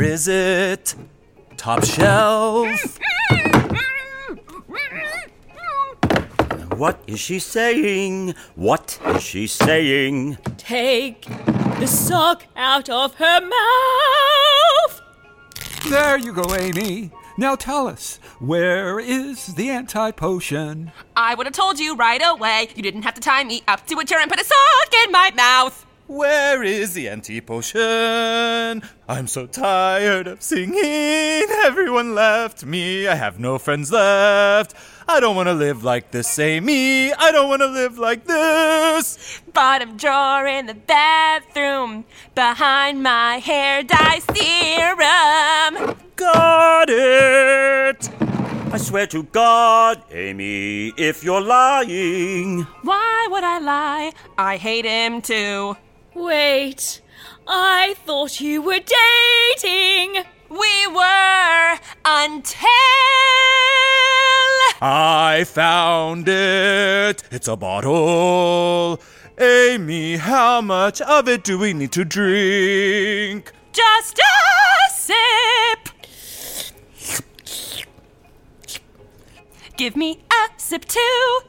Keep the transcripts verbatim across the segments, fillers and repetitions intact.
is it? Top shelf. What is she saying? What is she saying? Take the sock out of her mouth. There you go, Amy. Now tell us, where is the anti-potion? I would have told you right away. You didn't have to tie me up to a chair and put a sock in my mouth. Where is the anti-potion? I'm so tired of singing. Everyone left me. I have no friends left. I don't want to live like this, Amy. I don't want to live like this. Bottom drawer in the bathroom, behind my hair dye serum. Got it! I swear to God, Amy, if you're lying. Why would I lie? I hate him too. Wait, I thought you were dating. We were until... I found it. It's a bottle. Amy, how much of it do we need to drink? Just a sip. Give me a sip too.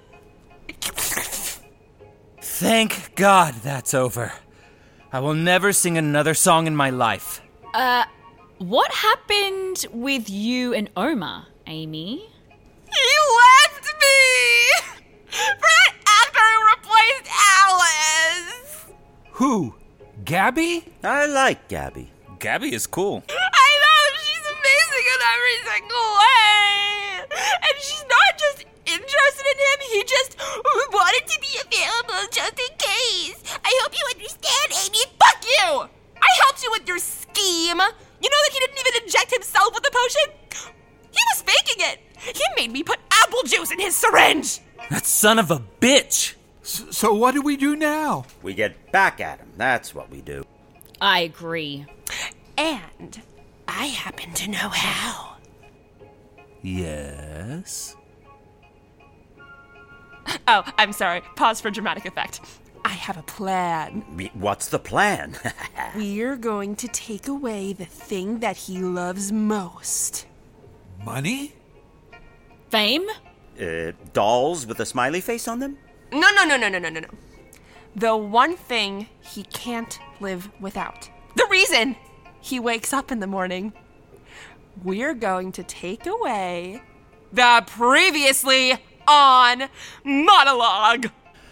Thank God that's over. I will never sing another song in my life. Uh, what happened with you and Omar, Amy? He left me for that actor who replaced Alice. Who? Gabby? I like Gabby. Gabby is cool. I know, she's amazing in every single way. And she's not just interested in him, he just wanted to be available just in case. I hope you understand, Amy. Fuck you! I helped you with your scheme. You know that he didn't even inject himself with the potion? He was faking it. He made me put apple juice in his syringe. That son of a bitch. S- so what do we do now? We get back at him. That's what we do. I agree. And I happen to know how. Yes? Oh, I'm sorry. Pause for dramatic effect. I have a plan. We- What's the plan? We're going to take away the thing that he loves most. Money? Fame? uh, dolls with a smiley face on them? No, no, no, no, no, no, no, no. The one thing he can't live without. The reason he wakes up in the morning. We're going to take away the previously on monologue.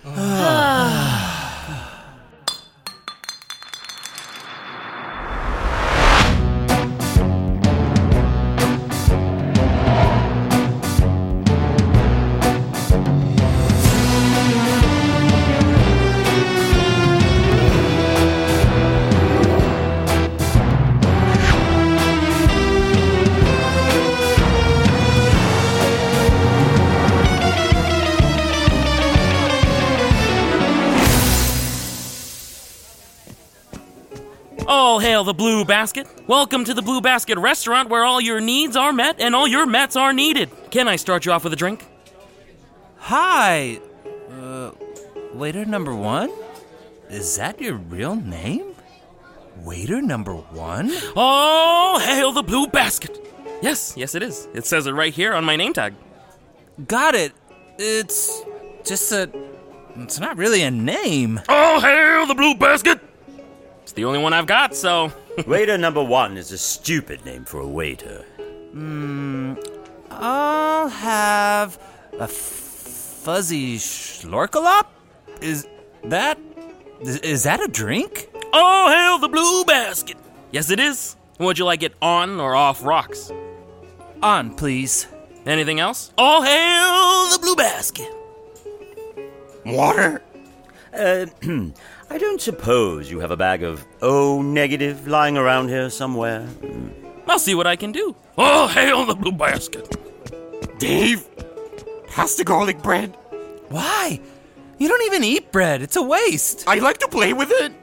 All hail the Blue Basket. Welcome to the Blue Basket restaurant where all your needs are met and all your mets are needed. Can I start you off with a drink? Hi. Uh, waiter number one? Is that your real name? Waiter number one? All hail the Blue Basket. Yes, yes it is. It says it right here on my name tag. Got it. It's just a... It's not really a name. All hail the Blue Basket. It's the only one I've got, so... Waiter number one is a stupid name for a waiter. Hmm... I'll have a fuzzy schlorkalop? Is that... Is, is that a drink? All hail the Blue Basket. Yes, it is. Would you like it on or off rocks? On, please. Anything else? All hail the Blue Basket. Water? Uh, I don't suppose you have a bag of O negative lying around here somewhere. I'll see what I can do. All hail the Blue Basket. Dave, pass the garlic bread. Why? You don't even eat bread. It's a waste. I like to play with it.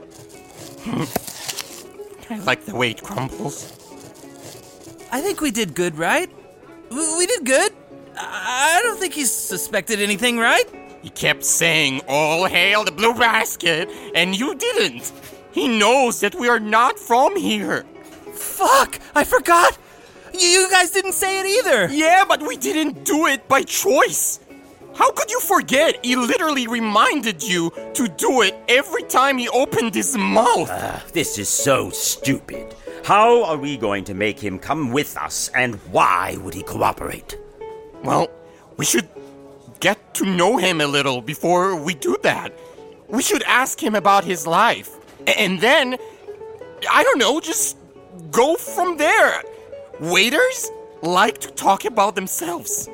I like the way it crumbles. I think we did good, right? We, we did good. I don't think he suspected anything, right? He kept saying, all hail the Blue Basket, and you didn't. He knows that we are not from here. Fuck! I forgot! You, you guys didn't say it either! Yeah, but we didn't do it by choice. How could you forget? He literally reminded you to do it every time he opened his mouth. Uh, this is so stupid. How are we going to make him come with us, and why would he cooperate? Well, we should get to know him a little before we do that. We should ask him about his life. And then, I don't know, just go from there. Waiters like to talk about themselves.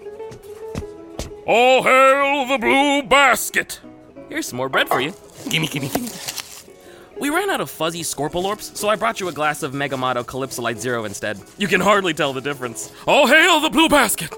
All hail the Blue Basket! Here's some more bread for you. Gimme, gimme, gimme. We ran out of fuzzy Scorpolorps, so I brought you a glass of Megamotto Calypsolite Zero instead. You can hardly tell the difference. All hail the Blue Basket!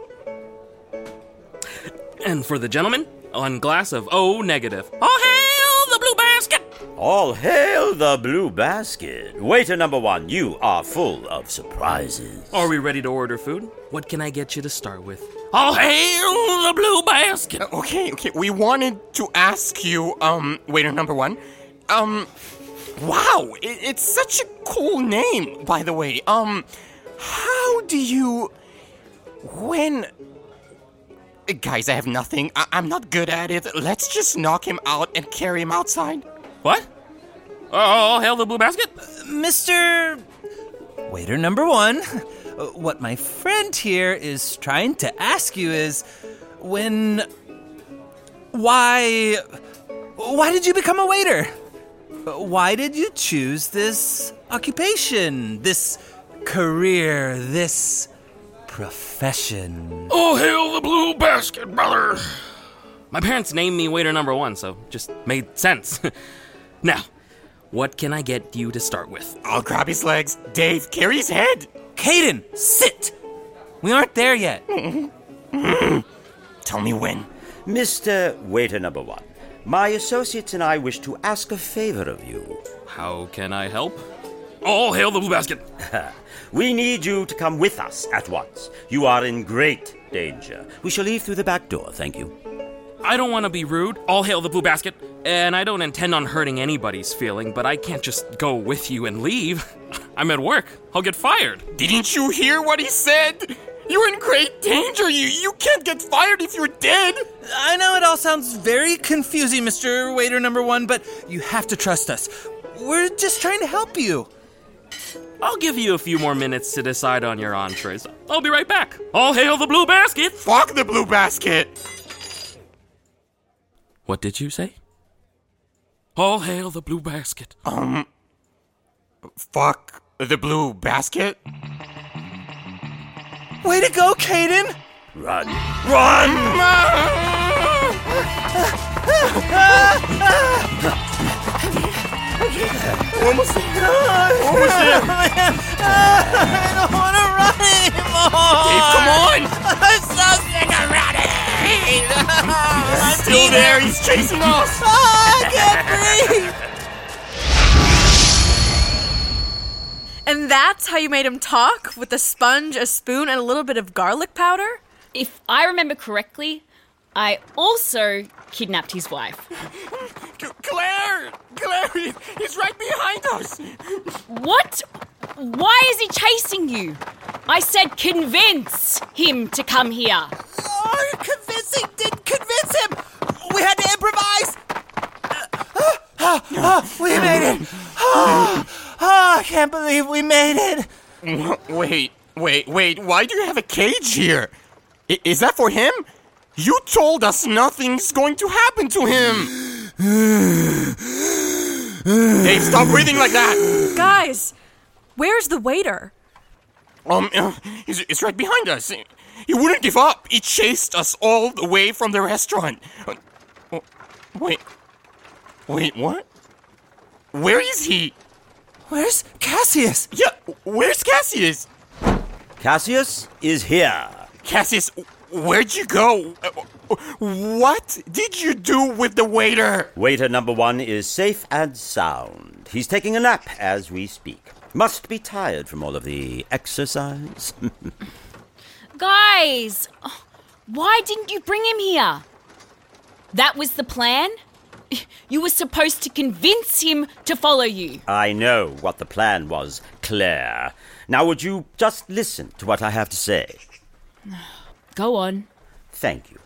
And for the gentleman, one glass of O negative. All hail the Blue Basket! All hail the Blue Basket. Waiter number one, you are full of surprises. Are we ready to order food? What can I get you to start with? All hail the Blue Basket! Okay, okay, we wanted to ask you, um, waiter number one, um, wow, it, it's such a cool name, by the way. Um, how do you, when, guys, I have nothing, I- I'm not good at it, let's just knock him out and carry him outside. What? All hail the Blue Basket? Mister Waiter number one, what my friend here is trying to ask you is, when, why, why did you become a waiter? Why did you choose this occupation, this career, this profession? All hail the Blue Basket, brother! My parents named me waiter number one, so just made sense. Now, what can I get you to start with? I'll grab his legs. Dave, carry his head. Caden, sit! We aren't there yet. Tell me when. Mister Waiter number one, my associates and I wish to ask a favor of you. How can I help? All hail the Blue Basket! We need you to come with us at once. You are in great danger. We shall leave through the back door, thank you. I don't want to be rude. All hail the Blue Basket. And I don't intend on hurting anybody's feeling, but I can't just go with you and leave. I'm at work. I'll get fired. Didn't you hear what he said? You're in great danger. You you can't get fired if you're dead. I know it all sounds very confusing, Mister Waiter number one, but you have to trust us. We're just trying to help you. I'll give you a few more minutes to decide on your entrees. I'll be right back. All hail the Blue Basket! Fuck the Blue Basket. What did you say? All hail the Blue Basket. Um, fuck the Blue Basket? Way to go, Caden! Run. Run! Almost there. Almost there. I don't want to run anymore! Dave, come on! I'm so sick of running! He's still there. He's chasing us. Oh, I can't breathe! And that's how you made him talk? With a sponge, a spoon, and a little bit of garlic powder? If I remember correctly, I also kidnapped his wife. Claire! Claire, he's right behind us. What? Why is he chasing you? I said convince him to come here. Oh, convincing didn't convince him! We had to improvise! Uh, uh, uh, we made it! Oh, oh, I can't believe we made it! Wait, wait, wait. Why do you have a cage here? I- is that for him? You told us nothing's going to happen to him. Dave, stop breathing like that. Guys, where's the waiter? Um, uh, he's, he's right behind us. He wouldn't give up. He chased us all the way from the restaurant. Uh, oh, wait. Wait, what? Where is he? Where's Cassius? Yeah, where's Cassius? Cassius is here. Cassius, where'd you go? Uh, What did you do with the waiter? Waiter number one is safe and sound. He's taking a nap as we speak. Must be tired from all of the exercise. Guys, why didn't you bring him here? That was the plan? You were supposed to convince him to follow you. I know what the plan was, Claire. Now would you just listen to what I have to say? Go on. Thank you.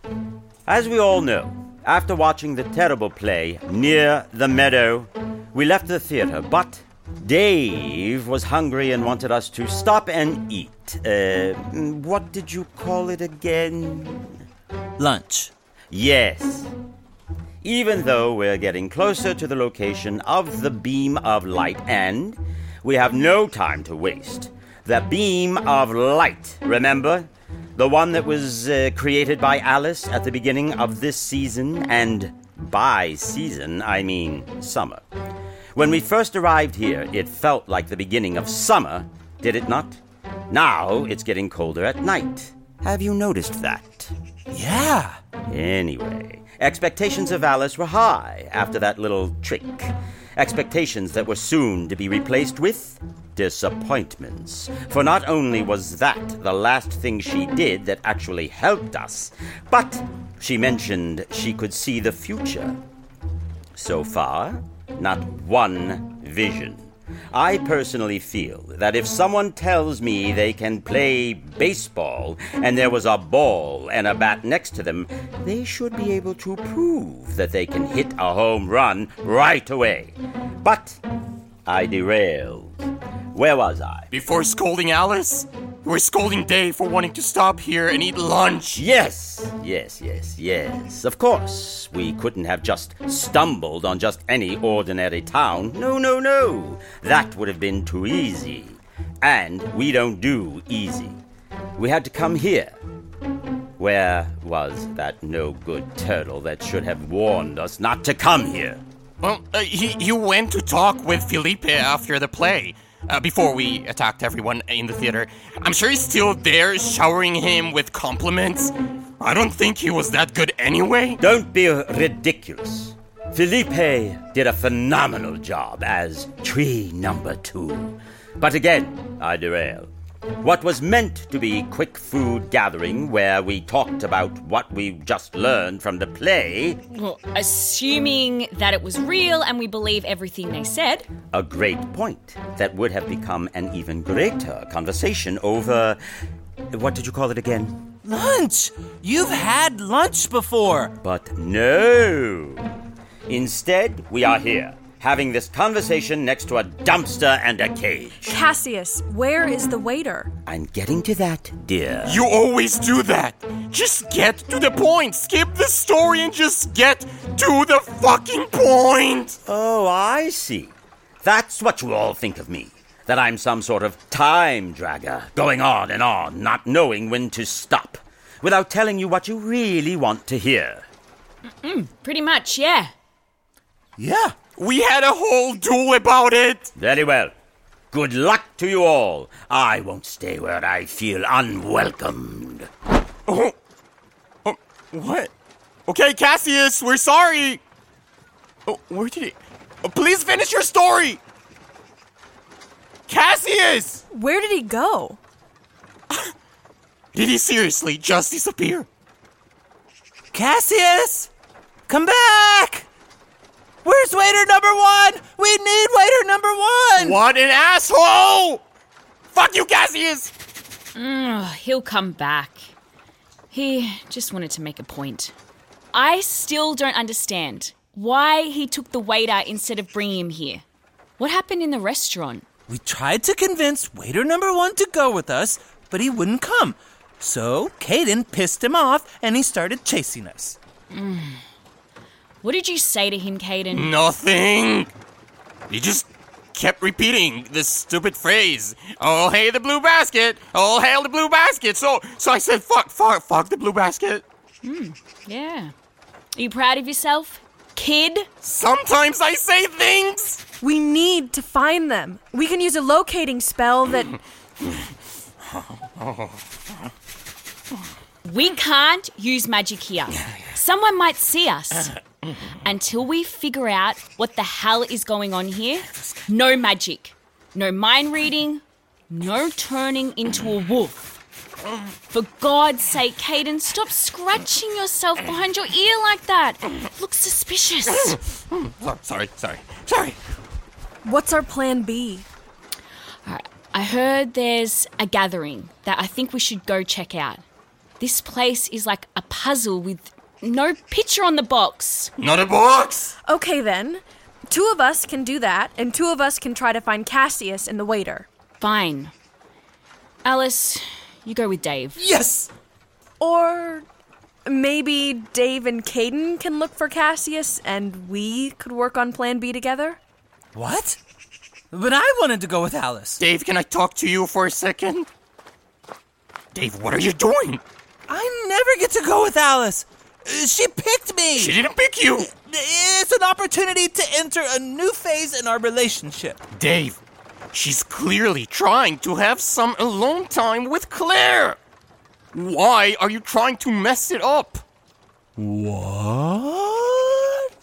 As we all know, after watching the terrible play Near the Meadow, we left the theater, but Dave was hungry and wanted us to stop and eat. Uh, what did you call it again? Lunch. Yes. Even though we're getting closer to the location of the beam of light, and we have no time to waste. The beam of light, remember? The one that was uh, created by Alice at the beginning of this season, and by season, I mean summer. When we first arrived here, it felt like the beginning of summer, did it not? Now it's getting colder at night. Have you noticed that? Yeah. Anyway, expectations of Alice were high after that little trick. Expectations that were soon to be replaced with disappointments. For not only was that the last thing she did that actually helped us, but she mentioned she could see the future. So far, not one vision. I personally feel that if someone tells me they can play baseball and there was a ball and a bat next to them, they should be able to prove that they can hit a home run right away. But I derailed. Where was I? Before scolding Alice, you were scolding Dave for wanting to stop here and eat lunch. Yes, yes, yes, yes. Of course, we couldn't have just stumbled on just any ordinary town. No, no, no. That would have been too easy. And we don't do easy. We had to come here. Where was that no-good turtle that should have warned us not to come here? Well, uh, he, he went to talk with Felipe after the play. Uh, before we attacked everyone in the theater. I'm sure he's still there showering him with compliments. I don't think he was that good anyway. Don't be ridiculous. Felipe did a phenomenal job as tree number two. But again, I derail. What was meant to be quick food gathering where we talked about what we just learned from the play... Well, assuming that it was real and we believe everything they said. A great point. That would have become an even greater conversation over... What did you call it again? Lunch! You've had lunch before. But no. Instead, we are here, having this conversation next to a dumpster and a cage. Cassius, where is the waiter? I'm getting to that, dear. You always do that. Just get to the point. Skip the story and just get to the fucking point. Oh, I see. That's what you all think of me. That I'm some sort of time dragger, going on and on, not knowing when to stop, without telling you what you really want to hear. Mm-mm, pretty much, yeah. Yeah. We had a whole duel about it. Very well. Good luck to you all. I won't stay where I feel unwelcomed. Oh, oh what? Okay, Cassius, we're sorry. Oh, where did he... Oh, please finish your story. Cassius! Where did he go? Did he seriously just disappear? Cassius! Come back! Where's waiter number one? We need waiter number one! What an asshole! Fuck you, Cassius! Mm, he'll come back. He just wanted to make a point. I still don't understand why he took the waiter instead of bringing him here. What happened in the restaurant? We tried to convince waiter number one to go with us, but he wouldn't come. So Caden pissed him off and he started chasing us. Mm. What did you say to him, Caden? Nothing. He just kept repeating this stupid phrase. Oh, hey, the blue basket. Oh, hail the blue basket. So so I said, fuck, fuck, fuck the blue basket. Mm, yeah. Are you proud of yourself, kid? Sometimes I say things. We need to find them. We can use a locating spell that... We can't use magic here. Someone might see us. Until we figure out what the hell is going on here, no magic, no mind reading, no turning into a wolf. For God's sake, Caden, stop scratching yourself behind your ear like that. It looks suspicious. Oh, sorry, sorry, sorry. What's our plan B? All right, I heard there's a gathering that I think we should go check out. This place is like a puzzle with no picture on the box. Not a box! Okay then. Two of us can do that, and two of us can try to find Cassius and the waiter. Fine. Alice, you go with Dave. Yes! Or maybe Dave and Caden can look for Cassius, and we could work on Plan B together? What? But I wanted to go with Alice. Dave, can I talk to you for a second? Dave, what are you doing? I never get to go with Alice. Uh, She picked me. She didn't pick you! It's an opportunity to enter a new phase in our relationship. Dave, she's clearly trying to have some alone time with Claire. Why are you trying to mess it up? What?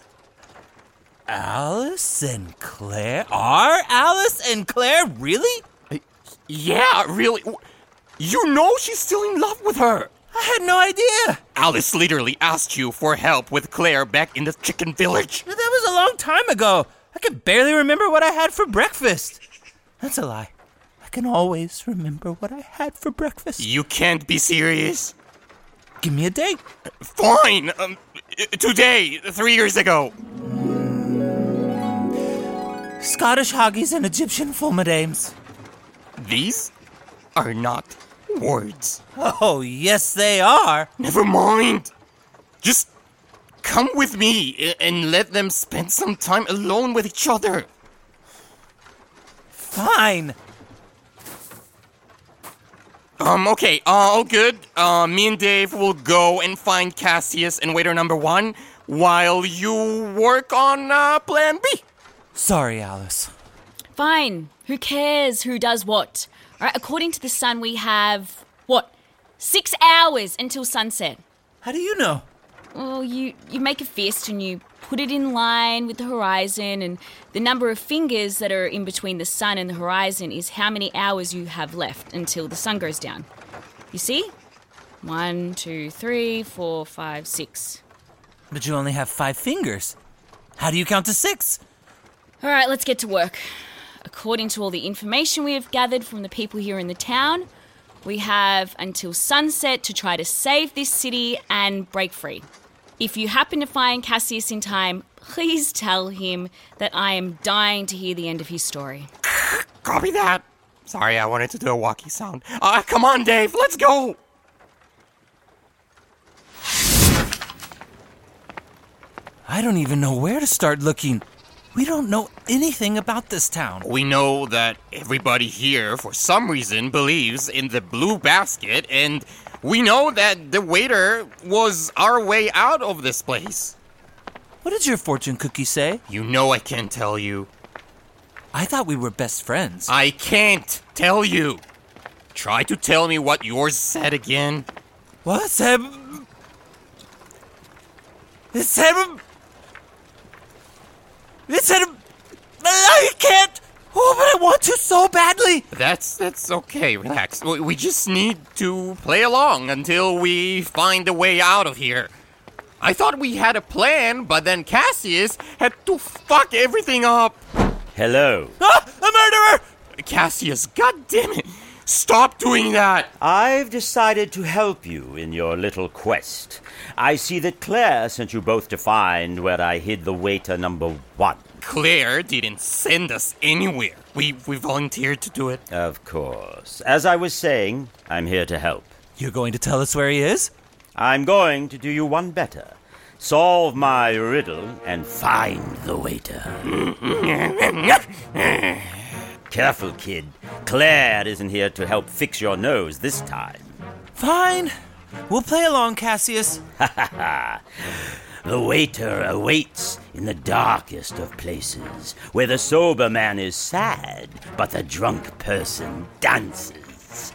Alice and Claire? Are Alice and Claire really? Yeah, really. You know she's still in love with her. I had no idea. Alice literally asked you for help with Claire back in the chicken village. That was a long time ago. I can barely remember what I had for breakfast. That's a lie. I can always remember what I had for breakfast. You can't be serious. Give me a date. Fine. Um, today, three years ago. Scottish hoggies and Egyptian fulmadames. These are not words. Oh, yes, they are. Never mind. Just come with me and let them spend some time alone with each other. Fine. Um, okay, uh, all good. Uh, me and Dave will go and find Cassius and waiter number one while you work on uh, plan B. Sorry, Alice. Fine. Who cares who does what? All right, according to the sun, we have, what, six hours until sunset. How do you know? Well, you, you make a fist and you put it in line with the horizon, and the number of fingers that are in between the sun and the horizon is how many hours you have left until the sun goes down. You see? One, two, three, four, five, six. But you only have five fingers. How do you count to six? All right, let's get to work. According to all the information we have gathered from the people here in the town, we have until sunset to try to save this city and break free. If you happen to find Cassius in time, please tell him that I am dying to hear the end of his story. Copy that. Sorry, I wanted to do a walkie sound. Uh, come on, Dave, let's go. I don't even know where to start looking. We don't know anything about this town. We know that everybody here, for some reason, believes in the blue basket, and we know that the waiter was our way out of this place. What did your fortune cookie say? You know I can't tell you. I thought we were best friends. I can't tell you. Try to tell me what yours said again. What said? It said. It said. I can't. Oh, but I want to so badly. That's that's okay. Relax. We, we just need to play along until we find a way out of here. I thought we had a plan, but then Cassius had to fuck everything up. Hello. Ah, a murderer! Cassius, god damn it. Stop doing that. I've decided to help you in your little quest. I see that Claire sent you both to find where I hid the waiter number one. Claire didn't send us anywhere. We we volunteered to do it. Of course. As I was saying, I'm here to help. You're going to tell us where he is? I'm going to do you one better. Solve my riddle and find the waiter. Careful, kid. Claire isn't here to help fix your nose this time. Fine. We'll play along, Cassius. The waiter awaits in the darkest of places, where the sober man is sad, but the drunk person dances.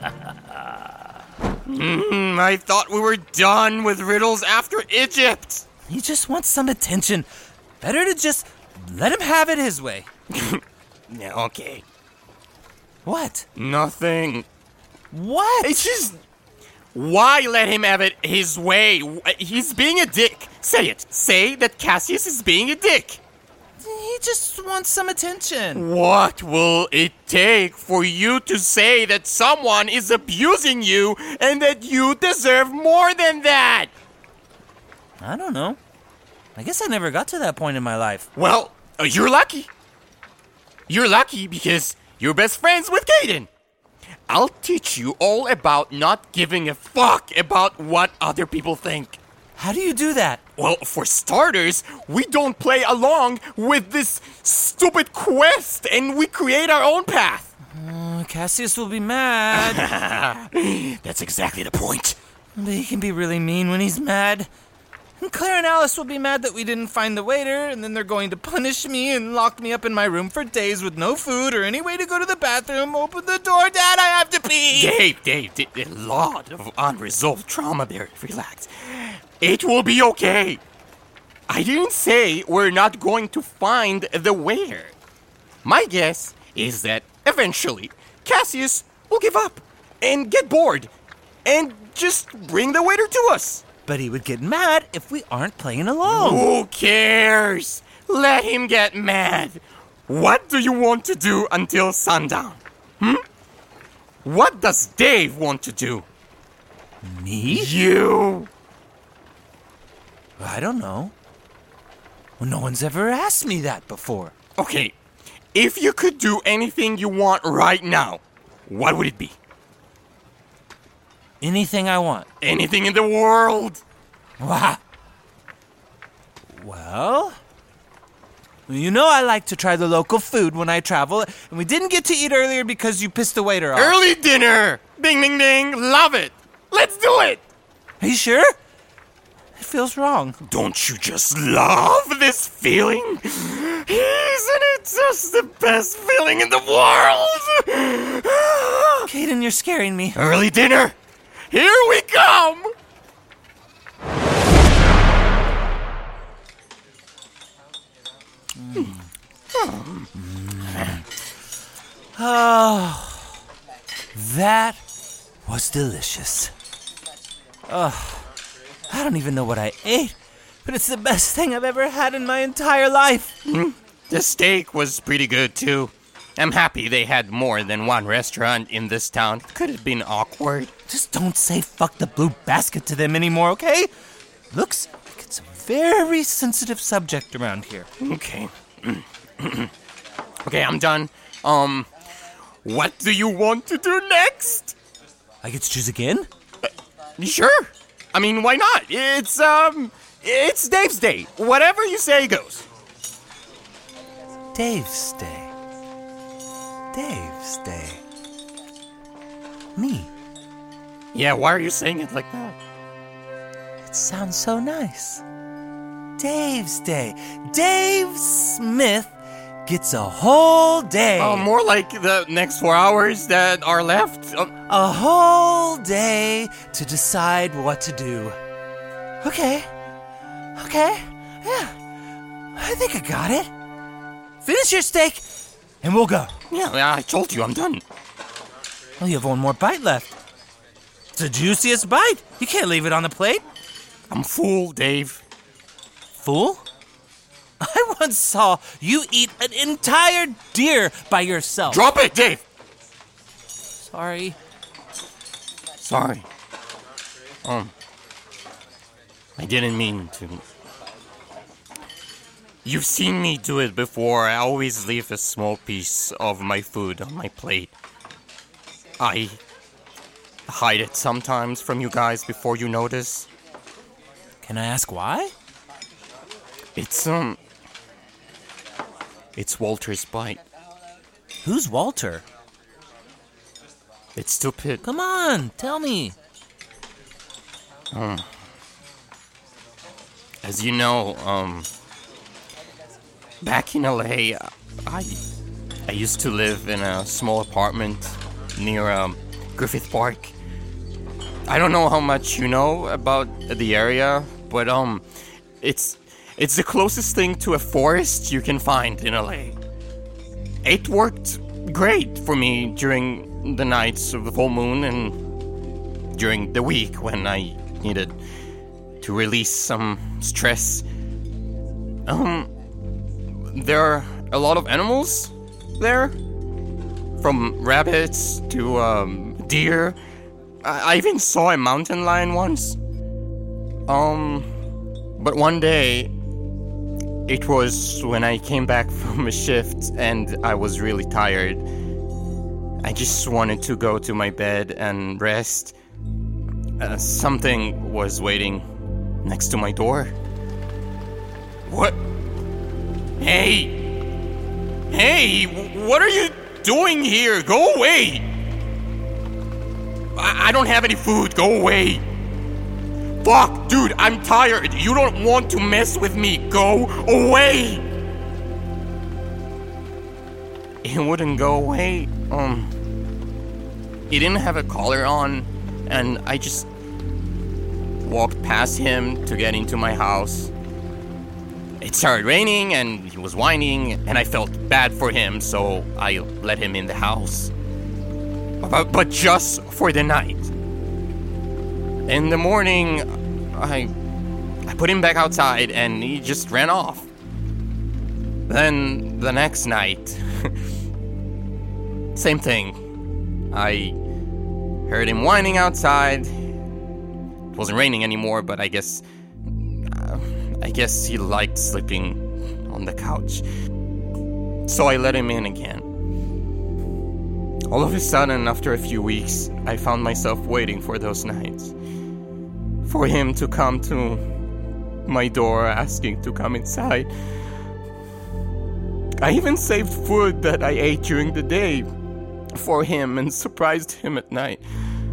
mm, I thought we were done with riddles after Egypt. He just wants some attention. Better to just let him have it his way. Yeah, okay. What? Nothing. What? It's just... Why let him have it his way? He's being a dick. Say it. Say that Cassius is being a dick. He just wants some attention. What will it take for you to say that someone is abusing you and that you deserve more than that? I don't know. I guess I never got to that point in my life. Well, uh, you're lucky. You're lucky because you're best friends with Caden. I'll teach you all about not giving a fuck about what other people think. How do you do that? Well, for starters, we don't play along with this stupid quest and we create our own path. Uh, Cassius will be mad. That's exactly the point. But he can be really mean when he's mad. And Claire and Alice will be mad that we didn't find the waiter, and then they're going to punish me and lock me up in my room for days with no food or any way to go to the bathroom. Open the door, Dad, I have to pee! Dave, Dave, Dave, a lot of unresolved trauma there. Relax. It will be okay. I didn't say we're not going to find the waiter. My guess is that eventually Cassius will give up and get bored and just bring the waiter to us. But he would get mad if we aren't playing along. Who cares? Let him get mad. What do you want to do until sundown? Hmm? What does Dave want to do? Me? You. I don't know. Well, no one's ever asked me that before. Okay, if you could do anything you want right now, what would it be? Anything I want. Anything in the world. Wow. Well, you know I like to try the local food when I travel, and we didn't get to eat earlier because you pissed the waiter off. Early dinner. Ding, ding, ding. Love it. Let's do it. Are you sure? It feels wrong. Don't you just love this feeling? Isn't it just the best feeling in the world? Caden, you're scaring me. Early dinner. Here we come! Oh, that was delicious. Oh, I don't even know what I ate, but it's the best thing I've ever had in my entire life. Mm, the steak was pretty good, too. I'm happy they had more than one restaurant in this town. Could have been awkward. Just don't say fuck the blue basket to them anymore, okay? Looks like it's a very sensitive subject around here. Okay. Okay, I'm done. Um, what do you want to do next? I get to choose again? Uh, sure. I mean, why not? It's, um, it's Dave's day. Whatever you say goes. Dave's day. Dave's day. Me. Yeah, why are you saying it like that? It sounds so nice. Dave's day. Dave Smith gets a whole day. Oh, more like the next four hours that are left. Um, a whole day to decide what to do. Okay. Okay. Yeah. I think I got it. Finish your steak, and we'll go. Yeah, I told you I'm done. Well, you have one more bite left. It's the juiciest bite. You can't leave it on the plate. I'm full, Dave. Full? I once saw you eat an entire deer by yourself. Drop it, Dave! Sorry. Sorry. Um, I didn't mean to. You've seen me do it before. I always leave a small piece of my food on my plate. I hide it sometimes from you guys before you notice. Can I ask why? It's, um... It's Walter's bite. Who's Walter? It's stupid. Come on, tell me. Um, as you know, um... back in L A, I I used to live in a small apartment near um, Griffith Park. I don't know how much you know about the area, but um, it's it's the closest thing to a forest you can find in L A. It worked great for me during the nights of the full moon and during the week when I needed to release some stress. Um, there are a lot of animals there, from rabbits to um, deer. I-, I even saw a mountain lion once. Um, but one day, it was when I came back from a shift and I was really tired. I just wanted to go to my bed and rest. Uh, something was waiting next to my door. What? Hey! Hey! What are you doing here? Go away! I, I don't have any food. Go away! Fuck, dude, I'm tired. You don't want to mess with me. Go away! He wouldn't go away. Um, he didn't have a collar on, and I just walked past him to get into my house. It started raining, and he was whining, and I felt bad for him, so I let him in the house. But, but just for the night. In the morning, I I put him back outside, and he just ran off. Then, the next night, same thing. I heard him whining outside. It wasn't raining anymore, but I guess... Uh, I guess he liked sleeping on the couch. So I let him in again. All of a sudden, after a few weeks, I found myself waiting for those nights. For him to come to my door asking to come inside. I even saved food that I ate during the day for him and surprised him at night.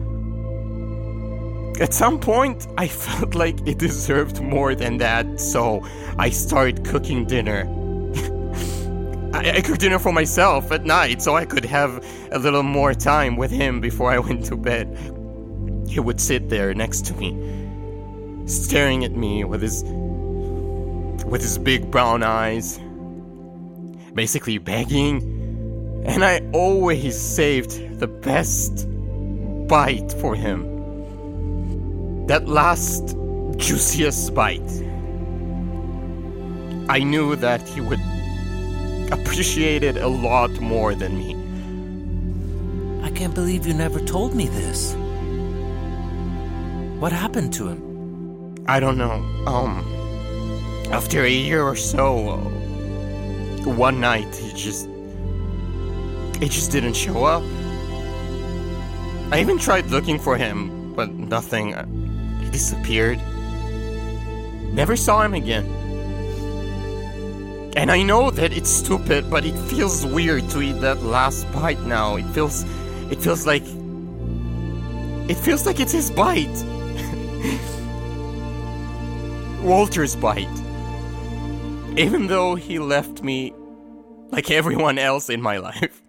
At some point, I felt like it deserved more than that, so I started cooking dinner. I, I cooked dinner for myself at night so I could have a little more time with him before I went to bed. He would sit there next to me, staring at me with his with his big brown eyes, basically begging, and I always saved the best bite for him. That last, juiciest bite. I knew that he would appreciate it a lot more than me. I can't believe you never told me this. What happened to him? I don't know. Um, after a year or so, uh, one night he just... He just didn't show up. I even tried looking for him, but nothing... Uh, he disappeared. Never saw him again. And I know that it's stupid, but it feels weird to eat that last bite now. It feels... It feels like... It feels like it's his bite. Walter's bite. Even though he left me like everyone else in my life.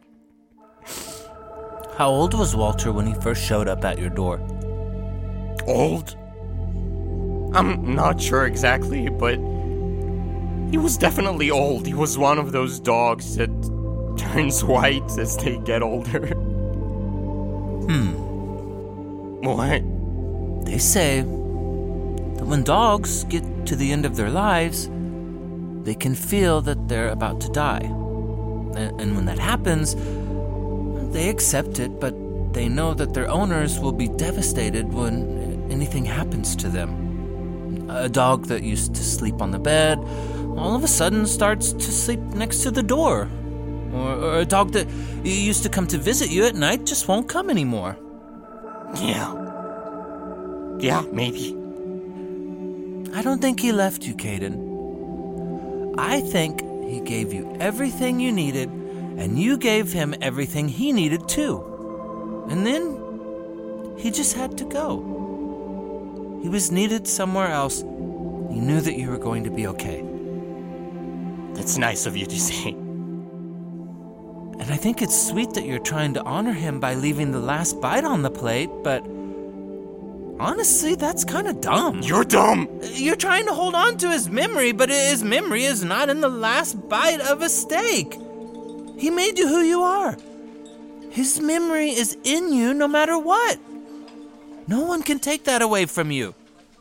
How old was Walter when he first showed up at your door? Old? I'm not sure exactly, but he was definitely old. He was one of those dogs that turns white as they get older. Hmm. What? They say that when dogs get to the end of their lives, they can feel that they're about to die. And, and when that happens, they accept it, but they know that their owners will be devastated when anything happens to them. A dog that used to sleep on the bed all of a sudden starts to sleep next to the door. Or, or a dog that used to come to visit you at night just won't come anymore. Yeah. Yeah, maybe. I don't think he left you, Caden. I think he gave you everything you needed, and you gave him everything he needed too. And then he just had to go. He was needed somewhere else. He knew that you were going to be okay. That's nice of you to say. And I think it's sweet that you're trying to honor him by leaving the last bite on the plate, but honestly, that's kind of dumb. You're dumb! You're trying to hold on to his memory, but his memory is not in the last bite of a steak. He made you who you are. His memory is in you no matter what. No one can take that away from you.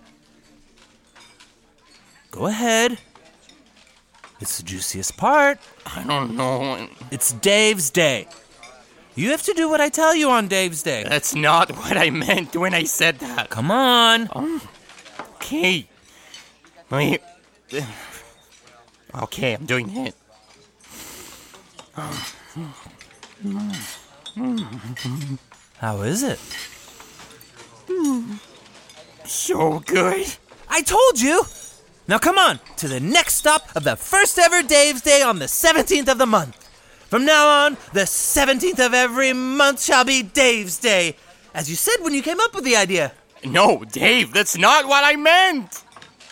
Go ahead. It's the juiciest part. I don't know. It's Dave's Day. You have to do what I tell you on Dave's Day. That's not what I meant when I said that. Come on. Um, okay. Wait. Okay, I'm doing it. How is it? So good. I told you! Now come on, to the next stop of the first ever Dave's Day on the seventeenth of the month. From now on, the seventeenth of every month shall be Dave's Day, as you said when you came up with the idea. No, Dave, that's not what I meant.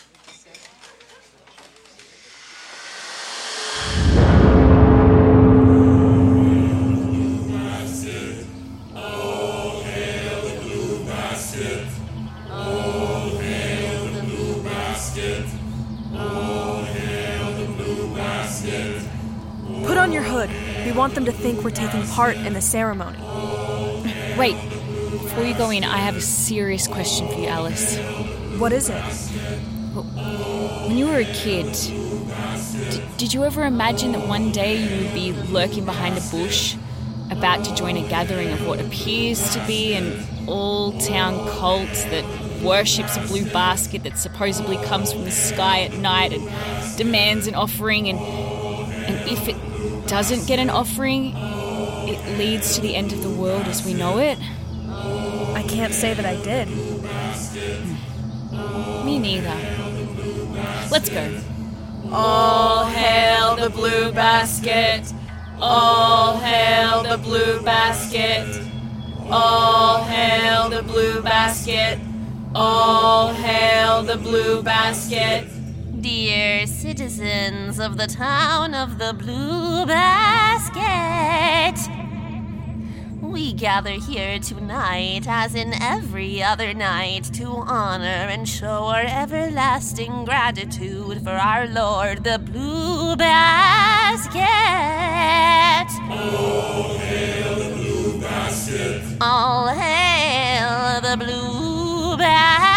Put on your hood. We want them to think we're taking part in the ceremony. Wait, before you go in, I have a serious question for you, Alice. What is it? When you were a kid, d- did you ever imagine that one day you would be lurking behind a bush, about to join a gathering of what appears to be an all-town cult that worships a blue basket that supposedly comes from the sky at night and demands an offering, and and if it doesn't get an offering, it leads to the end of the world as we know it? I can't say that I did. Me neither. Let's go. All hail the blue basket. All hail the blue basket. All hail the blue basket. All hail the blue basket. Dear citizens of the town of the Blue Basket, we gather here tonight, as in every other night, to honor and show our everlasting gratitude for our Lord, the Blue Basket. All hail the Blue Basket. All hail the Blue Basket.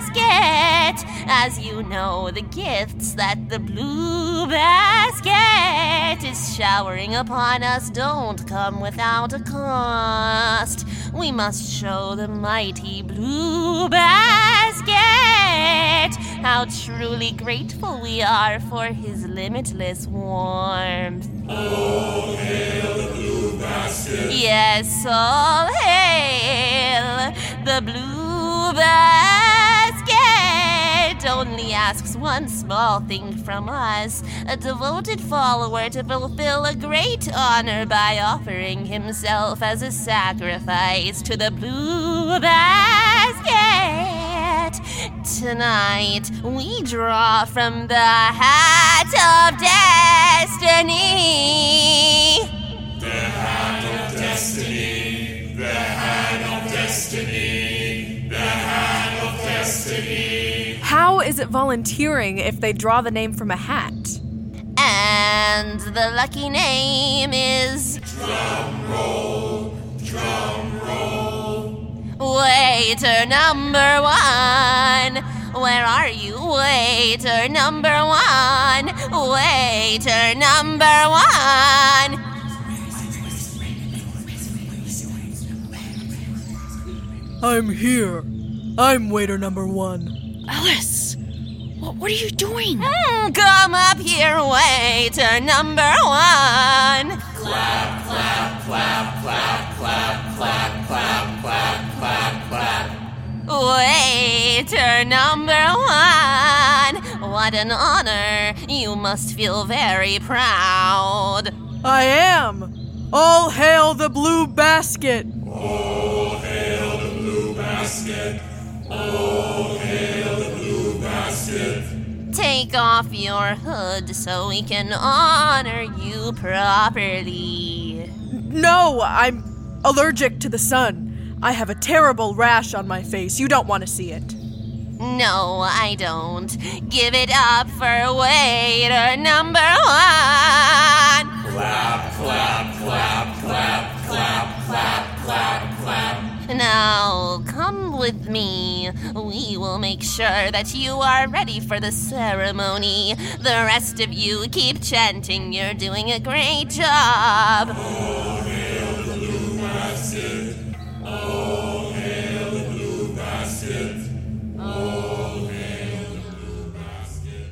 As you know, the gifts that the Blue Basket is showering upon us don't come without a cost. We must show the mighty Blue Basket how truly grateful we are for his limitless warmth. All hail the Blue Basket. Yes, all hail the Blue Basket. Only asks one small thing from us, a devoted follower to fulfill a great honor by offering himself as a sacrifice to the Blue Basket. Tonight, we draw from the Hat of Destiny. The Hat of Destiny. The Hat of Destiny. The Hat of Destiny. How is it volunteering if they draw the name from a hat? And the lucky name is... Drum roll, drum roll. Waiter number one. Where are you, waiter number one? Waiter number one. I'm here. I'm waiter number one. Alice, what, what are you doing? Mm, come up here, waiter number one. Clap, clap, clap, clap, clap, clap, clap, clap, clap, clap. Waiter number one. What an honor. You must feel very proud. I am. All hail the Blue Basket. All hail the Blue Basket. All hail the Blue Basket. Take off your hood so we can honor you properly. No, I'm allergic to the sun. I have a terrible rash on my face. You don't want to see it. No, I don't. Give it up for waiter number one. Clap, clap, clap, clap, clap, clap, Now, come with me. We will make sure that you are ready for the ceremony. The rest of you keep chanting. You're doing a great job. All hail the blue basket. All hail the blue basket. All hail the blue basket.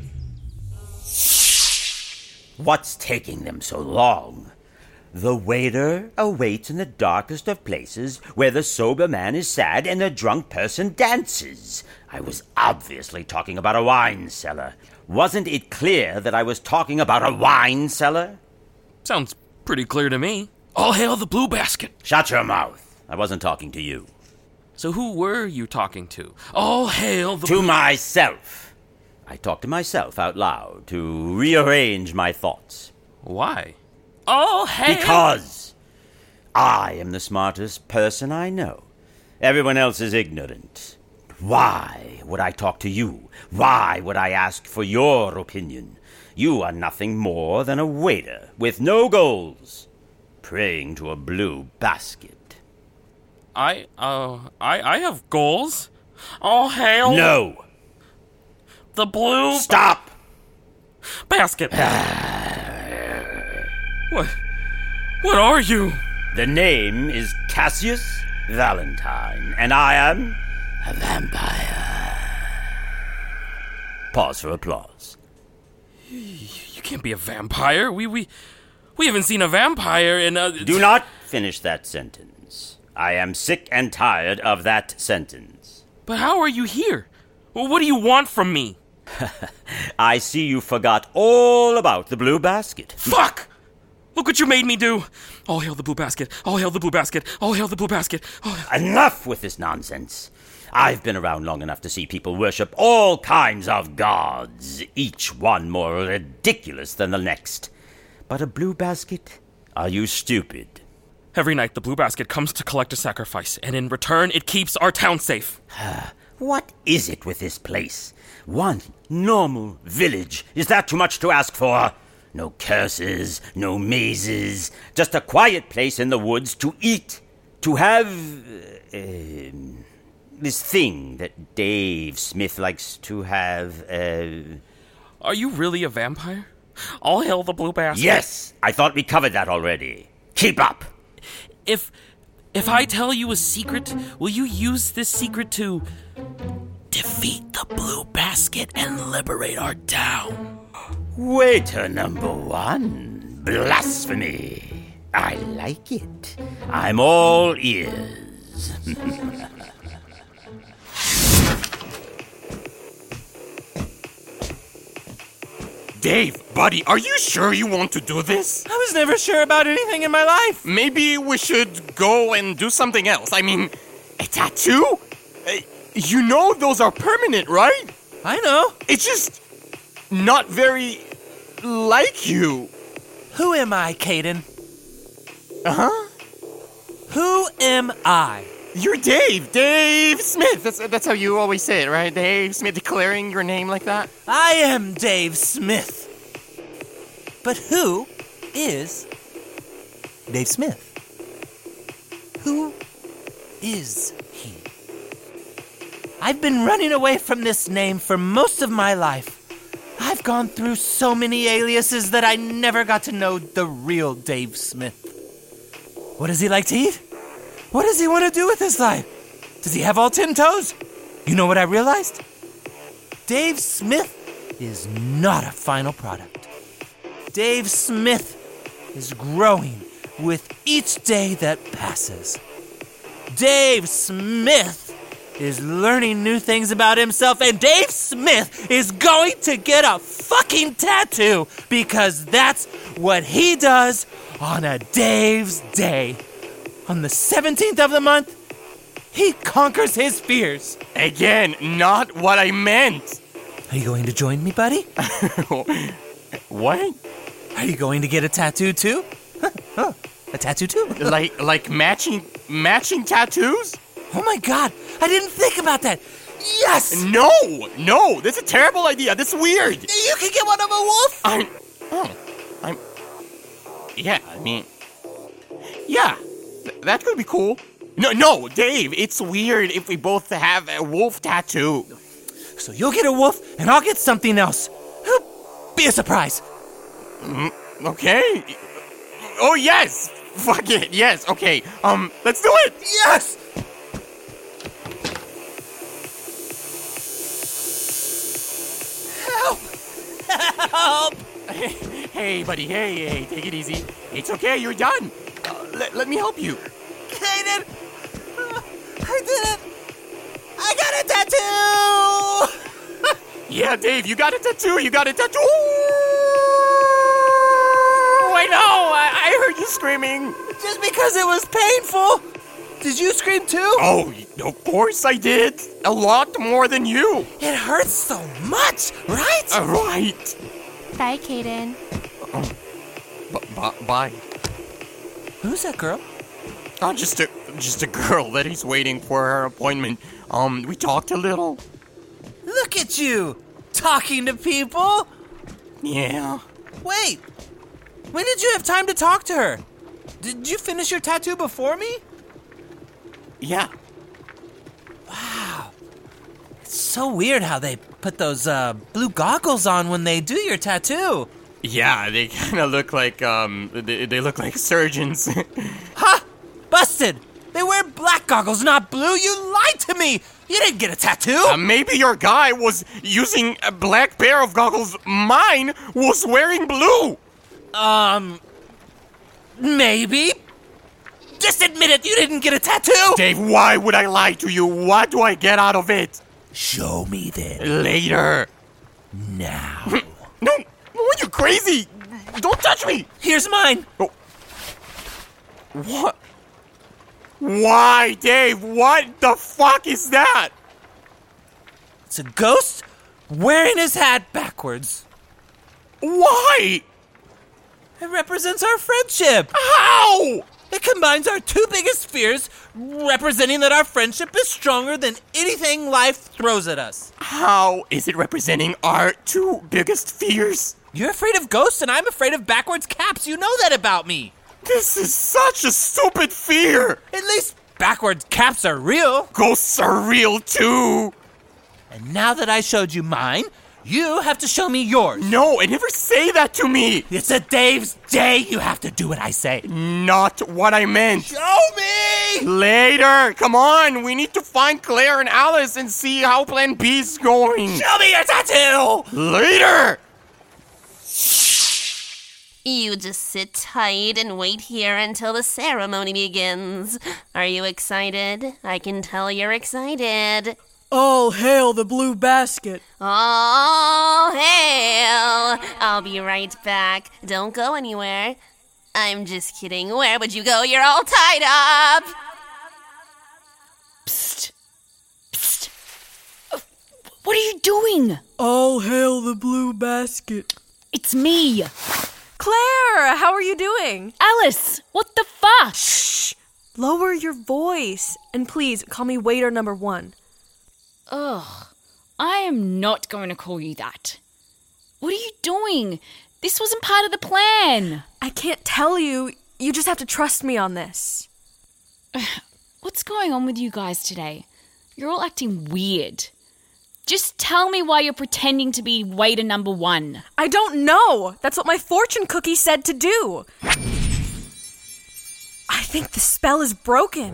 What's taking them so long? The waiter awaits in the darkest of places, where the sober man is sad and the drunk person dances. I was obviously talking about a wine cellar. Wasn't it clear that I was talking about a wine cellar? Sounds pretty clear to me. All hail the blue basket. Shut your mouth. I wasn't talking to you. So who were you talking to? All hail the To blue- myself. I talked to myself out loud to rearrange my thoughts. Why? All hail... Because I am the smartest person I know. Everyone else is ignorant. Why would I talk to you? Why would I ask for your opinion? You are nothing more than a waiter with no goals, praying to a blue basket. I, uh, I, I have goals. All hail... No! The blue... Stop! Basket. What? What are you? The name is Cassius Valentine, and I am a vampire. Pause for applause. You can't be a vampire. We, we, we haven't seen a vampire in a... Do not finish that sentence. I am sick and tired of that sentence. But how are you here? Well, what do you want from me? I see you forgot all about the blue basket. Fuck! Look what you made me do! All hail the blue basket. All hail the blue basket. All hail the blue basket. All hail- Enough with this nonsense. I've been around long enough to see people worship all kinds of gods, each one more ridiculous than the next. But a blue basket? Are you stupid? Every night, the blue basket comes to collect a sacrifice, and in return, it keeps our town safe. What is it with this place? One normal village. Is that too much to ask for? No curses, no mazes, just a quiet place in the woods to eat, to have uh, this thing that Dave Smith likes to have. Uh... Are you really a vampire? All hail the blue basket. Yes, I thought we covered that already. Keep up. If if I tell you a secret, will you use this secret to defeat the blue basket and liberate our town? Waiter number one. Blasphemy. I like it. I'm all ears. Dave, buddy, are you sure you want to do this? I was never sure about anything in my life. Maybe we should go and do something else. I mean, a tattoo? Uh, you know those are permanent, right? I know. It's just not very like you. Who am I, Caden? Uh-huh. Who am I? You're Dave. Dave Smith. That's that's how you always say it, right? Dave Smith, declaring your name like that. I am Dave Smith. But who is Dave Smith? Who is he? I've been running away from this name for most of my life. I've gone through so many aliases that I never got to know the real Dave Smith. What does he like to eat? What does he want to do with his life? Does he have all ten toes? You know what I realized? Dave Smith is not a final product. Dave Smith is growing with each day that passes. Dave Smith is learning new things about himself, and Dave Smith is going to get a fucking tattoo because that's what he does on a Dave's Day. On the seventeenth of the month, he conquers his fears. Again, not what I meant. Are you going to join me, buddy? What? Are you going to get a tattoo too? Oh, a tattoo too? like like matching matching tattoos? Oh my god, I didn't think about that. Yes! No, no, that's a terrible idea. That's weird. You can get one of a wolf. I'm. Oh, I'm. Yeah, I mean. Yeah, th- that could be cool. No, no, Dave, it's weird if we both have a wolf tattoo. So you'll get a wolf, and I'll get something else. Be a surprise. Mm, okay. Oh, yes. Fuck it. Yes. Okay. Um, let's do it. Yes. Help. Help. Hey, hey, buddy. Hey, hey, take it easy. It's okay. You're done. Uh, let, let me help you. Kaden. I did it. I got a tattoo. Yeah, Dave, you got a tattoo. You got a tattoo. I know. I, I heard you screaming. Just because it was painful. Did you scream too? Oh, of course I did. A lot more than you. It hurts so much, right? Uh, right. Bye, Kaden. Oh, b- b- bye. Who's that girl? Oh, just a just a girl that is waiting for her appointment. Um, we talked a little. Look at you, talking to people. Yeah. Wait, when did you have time to talk to her? Did you finish your tattoo before me? Yeah. Wow. It's so weird how they put those uh, blue goggles on when they do your tattoo. Yeah, they kind of look like, um, they, they look like surgeons. Ha! Busted! They wear black goggles, not blue. You lied to me. You didn't get a tattoo. Uh, maybe your guy was using a black pair of goggles. Mine was wearing blue. Um, maybe. Just admit it. You didn't get a tattoo. Dave, why would I lie to you? What do I get out of it? Show me then. Later. Now. No, are you crazy? Don't touch me. Here's mine. Oh. What? Why, Dave? What the fuck is that? It's a ghost wearing his hat backwards. Why? It represents our friendship. How? It combines our two biggest fears, representing that our friendship is stronger than anything life throws at us. How is it representing our two biggest fears? You're afraid of ghosts and I'm afraid of backwards caps. You know that about me. This is such a stupid fear. At least backwards caps are real. Ghosts are real too. And now that I showed you mine, you have to show me yours. No, I never say that to me. It's a Dave's day. You have to do what I say. Not what I meant. Show me! Later. Come on. We need to find Claire and Alice and see how Plan B's going. Show me your tattoo! Later. You just sit tight and wait here until the ceremony begins. Are you excited? I can tell you're excited. All hail the blue basket. All hail! I'll be right back. Don't go anywhere. I'm just kidding. Where would you go? You're all tied up. Psst. Psst. What are you doing? All hail the blue basket. It's me. Claire, how are you doing? Alice, what the fuck? Shh. Lower your voice. And please, call me waiter number one. Ugh. I am not going to call you that. What are you doing? This wasn't part of the plan. I can't tell you. You just have to trust me on this. What's going on with you guys today? You're all acting weird. Just tell me why you're pretending to be waiter number one. I don't know. That's what my fortune cookie said to do. I think the spell is broken.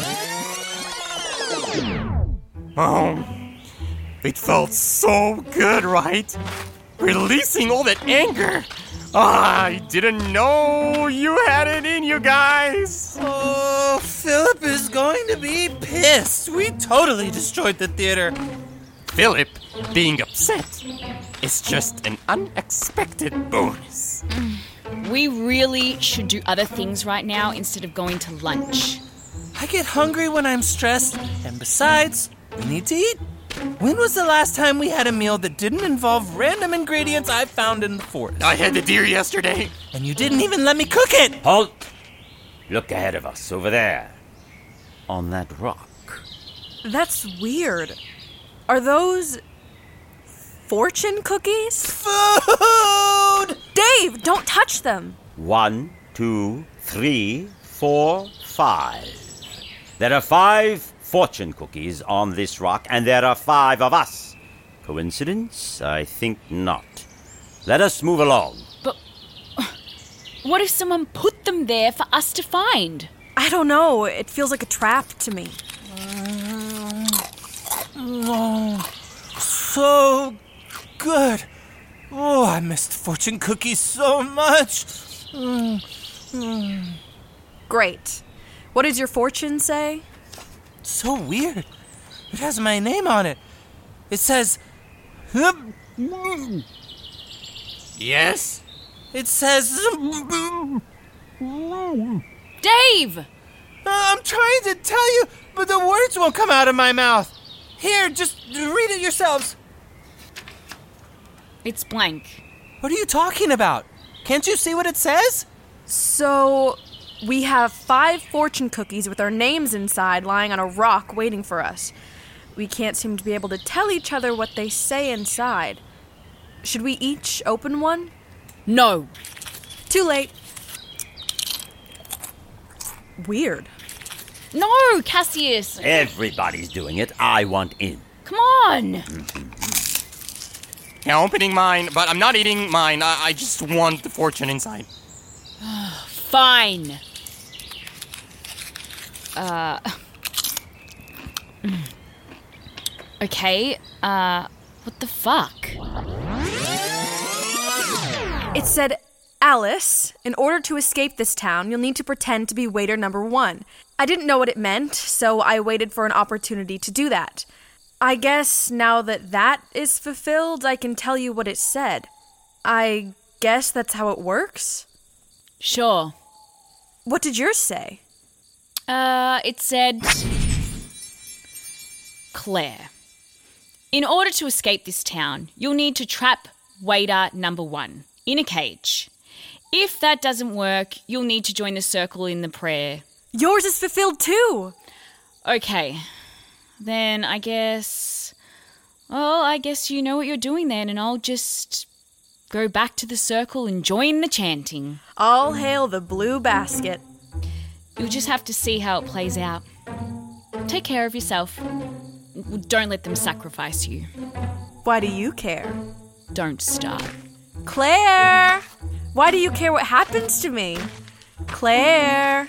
Oh, it felt so good, right? Releasing all that anger. Ah, I didn't know you had it in you guys. Oh, Philip is going to be pissed. We totally destroyed the theater. Philip being upset is just an unexpected bonus. We really should do other things right now instead of going to lunch. I get hungry when I'm stressed, and besides, we need to eat. When was the last time we had a meal that didn't involve random ingredients I found in the forest? I had the deer yesterday. And you didn't even let me cook it! Halt! Look ahead of us, over there. On that rock. That's weird. Are those fortune cookies? Food! Dave, don't touch them. One, two, three, four, five. There are five fortune cookies on this rock, and there are five of us. Coincidence? I think not. Let us move along. But what if someone put them there for us to find? I don't know. It feels like a trap to me. Oh, so good. Oh, I missed fortune cookies so much. Mm, mm. Great. What does your fortune say? So weird. It has my name on it. It says... Yes? It says... Dave! I'm trying to tell you, but the words won't come out of my mouth. Here, just read it yourselves. It's blank. What are you talking about? Can't you see what it says? So, we have five fortune cookies with our names inside lying on a rock waiting for us. We can't seem to be able to tell each other what they say inside. Should we each open one? No. Too late. Weird. No, Cassius. Everybody's doing it. I want in. Come on. Yeah, opening mine, but I'm not eating mine. I, I just want the fortune inside. Fine. Uh. Okay, uh, what the fuck? It said, Alice, in order to escape this town, you'll need to pretend to be waiter number one. I didn't know what it meant, so I waited for an opportunity to do that. I guess now that that is fulfilled, I can tell you what it said. I guess that's how it works? Sure. What did yours say? Uh, it said... Claire. In order to escape this town, you'll need to trap waiter number one in a cage. If that doesn't work, you'll need to join the circle in the prayer. Yours is fulfilled too! Okay. Then I guess... Well, I guess you know what you're doing then, and I'll just go back to the circle and join the chanting. All hail the blue basket. You'll just have to see how it plays out. Take care of yourself. Don't let them sacrifice you. Why do you care? Don't start. Claire! Why do you care what happens to me? Claire!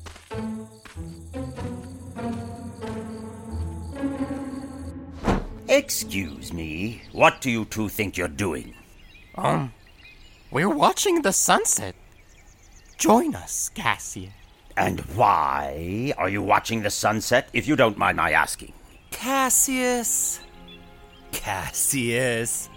Excuse me. What do you two think you're doing? Um, we're watching the sunset. Join us, Cassius. And why are you watching the sunset, if you don't mind my asking? Cassius. Cassius.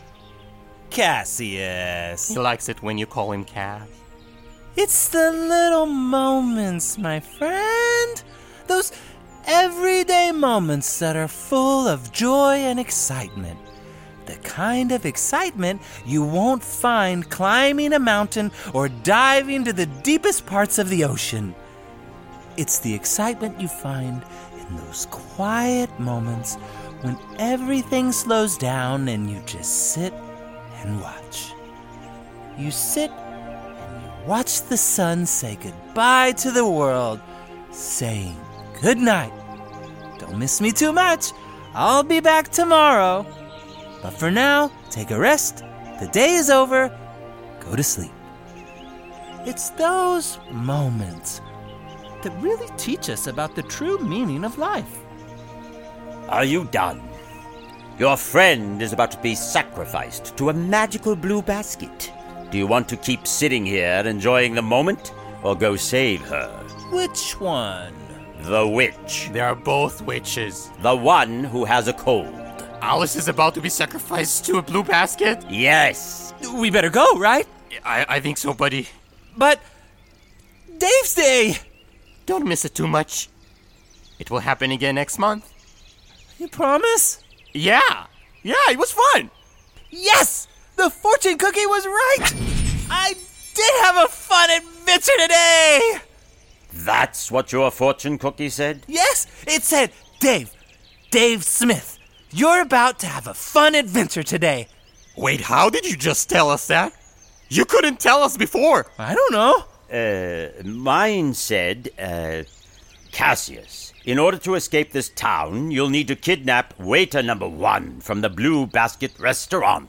Cassius. He likes it when you call him Cass. It's the little moments, my friend. Those everyday moments that are full of joy and excitement. The kind of excitement you won't find climbing a mountain or diving to the deepest parts of the ocean. It's the excitement you find in those quiet moments when everything slows down and you just sit and watch. You sit and you watch the sun say goodbye to the world, saying good night. Don't miss me too much. I'll be back tomorrow. But for now, take a rest. The day is over. Go to sleep. It's those moments that really teach us about the true meaning of life. Are you done? Your friend is about to be sacrificed to a magical blue basket. Do you want to keep sitting here enjoying the moment, or go save her? Which one? The witch. They are both witches. The one who has a cold. Alice is about to be sacrificed to a blue basket? Yes. We better go, right? I, I think so, buddy. But Dave's Day! Don't miss it too much. It will happen again next month. You promise? Yeah. Yeah, it was fun. Yes! The fortune cookie was right! I did have a fun adventure today! That's what your fortune cookie said? Yes, it said, Dave, Dave Smith, you're about to have a fun adventure today. Wait, how did you just tell us that? You couldn't tell us before. I don't know. Uh, mine said, uh, Cassius, in order to escape this town, you'll need to kidnap waiter number one from the Blue Basket restaurant.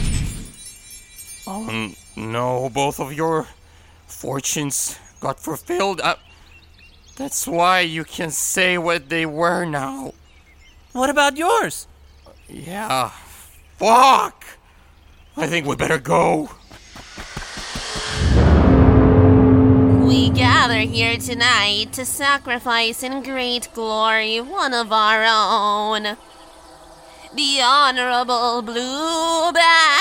Um, no, both of your fortunes got fulfilled. Uh, that's why you can say what they were now. What about yours? Yeah. Fuck! I think we better go. We gather here tonight to sacrifice in great glory one of our own. The Honorable Blue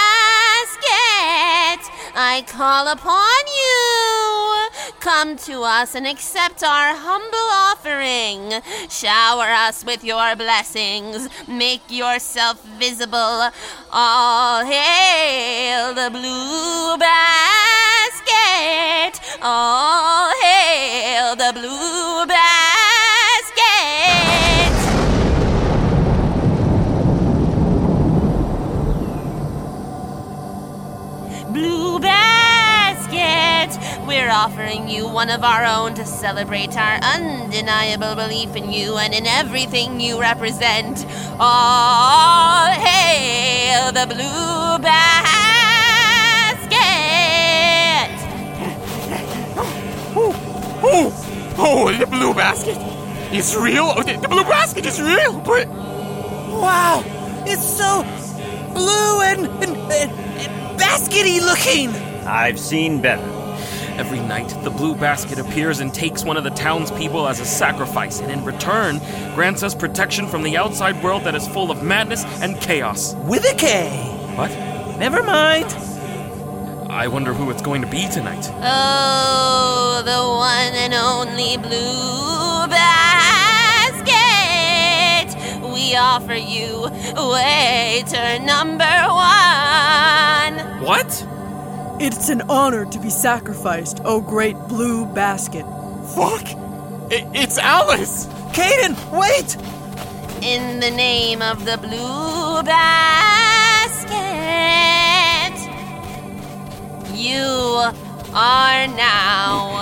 Basket, I call upon you. Come to us and accept our humble offering. Shower us with your blessings. Make yourself visible. All hail the Blue Basket. All hail the Blue Basket. Blue Basket, we're offering you one of our own to celebrate our undeniable belief in you and in everything you represent. All hail the Blue Basket! Oh, oh, oh, the Blue Basket is real. Oh, the, the Blue Basket is real, but... Wow, it's so blue and, and, and, and baskety looking. I've seen better. Every night, the Blue Basket appears and takes one of the townspeople as a sacrifice, and in return, grants us protection from the outside world that is full of madness and chaos. With a K. What? Never mind. I wonder who it's going to be tonight. Oh, the one and only Blue Basket. We offer you waiter number one. What? It's an honor to be sacrificed, oh great Blue Basket. Fuck! I- it's Alice! Caden, wait! In the name of the Blue Basket, you are now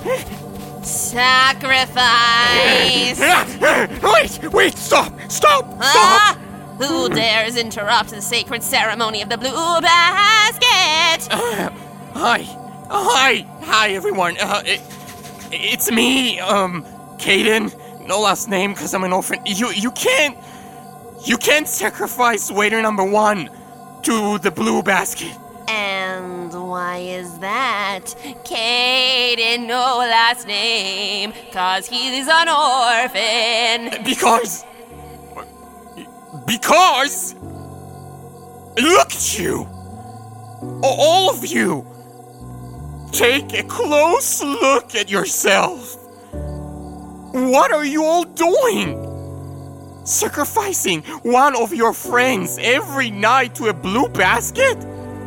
sacrificed. Wait, wait, stop, stop, stop! Ah! Who dares interrupt the sacred ceremony of the Blue Basket? Uh, hi, hi, hi, everyone. Uh, it, it's me, um, Caden. No last name, cause I'm an orphan. You, you can't, you can't sacrifice waiter number one to the Blue Basket. And why is that? Caden, no last name, cause he's an orphan. Because, because, look at you, all of you. Take a close look at yourself. What are you all doing? Sacrificing one of your friends every night to a Blue Basket?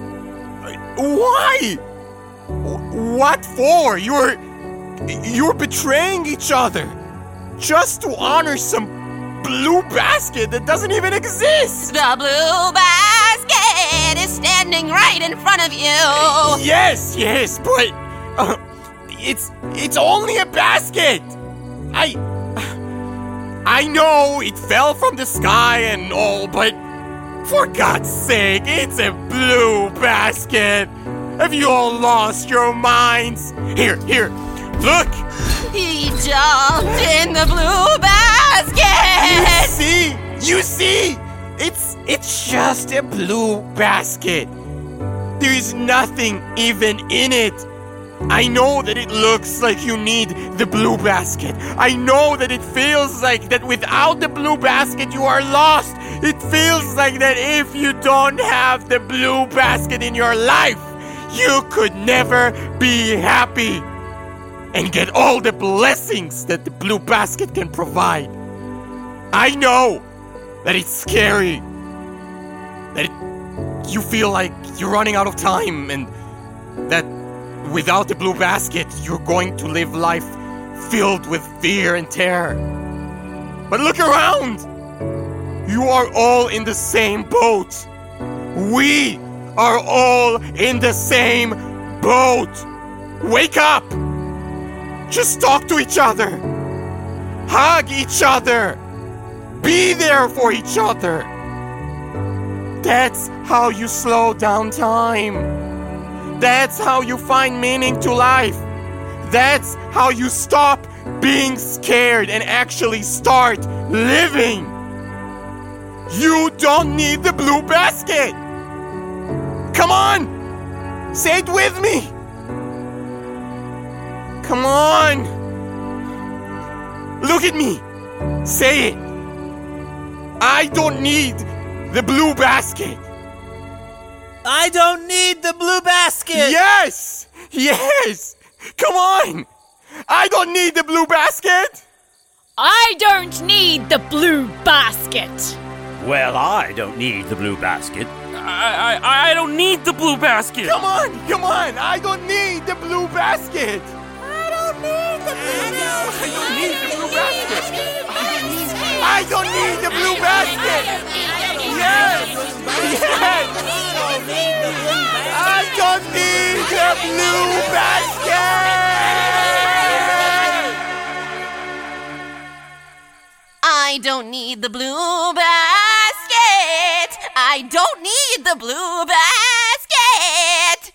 Why? What for? You're... You're betraying each other. Just to honor some Blue Basket that doesn't even exist. The Blue Basket is standing right in front of you. Yes, yes, but... Uh, it's... It's only a basket. I... I know it fell from the sky and all, but... For God's sake, it's a Blue Basket! Have you all lost your minds? Here, here, look! He jumped in the Blue Basket! You see? You see? It's, it's just a Blue Basket. There is nothing even in it. I know that it looks like you need the Blue Basket. I know that it feels like that without the Blue Basket you are lost. It feels like that if you don't have the Blue Basket in your life, you could never be happy and get all the blessings that the Blue Basket can provide. I know that it's scary, that it, you feel like you're running out of time and that without the Blue Basket, you're going to live life filled with fear and terror. But look around! You are all in the same boat. We are all in the same boat. Wake up! Just talk to each other. Hug each other. Be there for each other. That's how you slow down time. That's how you find meaning to life. That's how you stop being scared and actually start living. You don't need the blue basket. Come on. Say it with me. Come on. Look at me. Say it. I don't need the blue basket. I don't need the blue basket. Yes. Yes. Come on. I don't need the blue basket. I don't need the blue basket. Well, I don't need the blue basket. I, I, I don't need the blue basket. Come on, come on. I don't need the blue basket. I don't need the blue basket. I don't need the blue basket. I don't need the blue basket. Yes. Yes. I don't need the blue basket. I don't need the blue basket. I don't need the blue basket.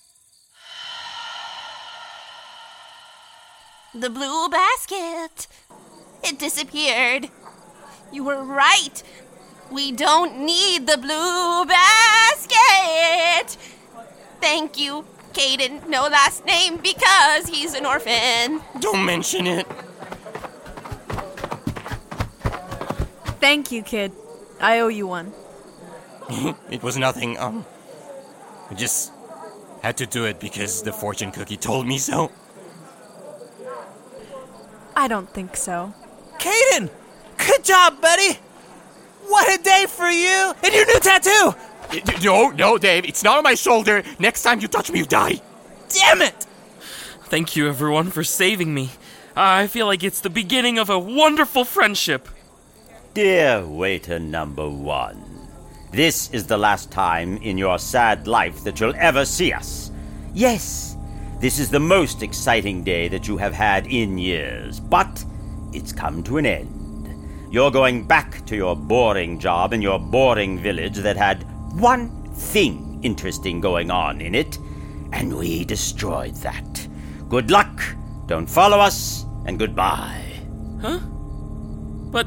The blue basket. It disappeared. You were right. We don't need the blue basket. Thank you, Caden. No last name because he's an orphan. Don't mention it. Thank you, kid. I owe you one. It was nothing. Um, I just had to do it because the fortune cookie told me so. I don't think so. Caden! Good job, buddy! What a day for you! And your new tattoo! No, no, Dave. It's not on my shoulder. Next time you touch me, you die. Damn it! Thank you, everyone, for saving me. I feel like it's the beginning of a wonderful friendship. Dear waiter number one, this is the last time in your sad life that you'll ever see us. Yes, this is the most exciting day that you have had in years, but it's come to an end. You're going back to your boring job in your boring village that had one thing interesting going on in it, and we destroyed that. Good luck, don't follow us, and goodbye. Huh? But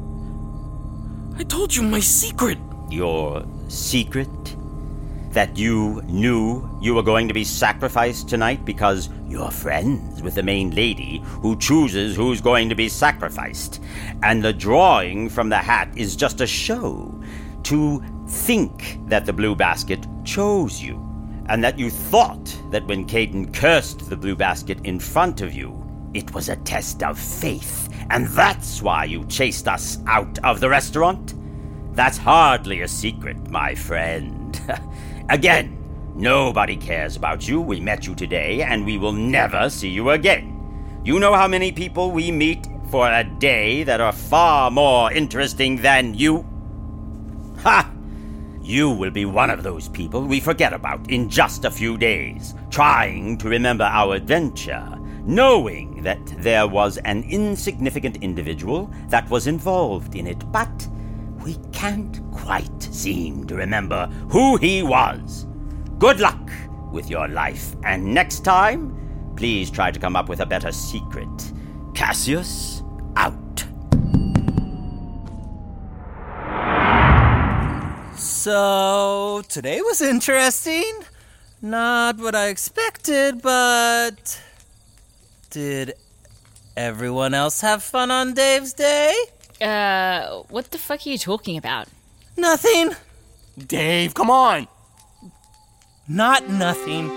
I told you my secret. Your secret? That you knew you were going to be sacrificed tonight because you're friends with the main lady who chooses who's going to be sacrificed. And the drawing from the hat is just a show to think that the blue basket chose you. And that you thought that when Caden cursed the blue basket in front of you, it was a test of faith. And that's why you chased us out of the restaurant? That's hardly a secret, my friend. Again, nobody cares about you. We met you today, and we will never see you again. You know how many people we meet for a day that are far more interesting than you? Ha! You will be one of those people we forget about in just a few days, trying to remember our adventure, knowing that there was an insignificant individual that was involved in it, but we can't quite seem to remember who he was. Good luck with your life, and next time, please try to come up with a better secret. Cassius, out. So, today was interesting. Not what I expected, but did everyone else have fun on Dave's day? Uh, what the fuck are you talking about? Nothing. Dave, come on. Not nothing.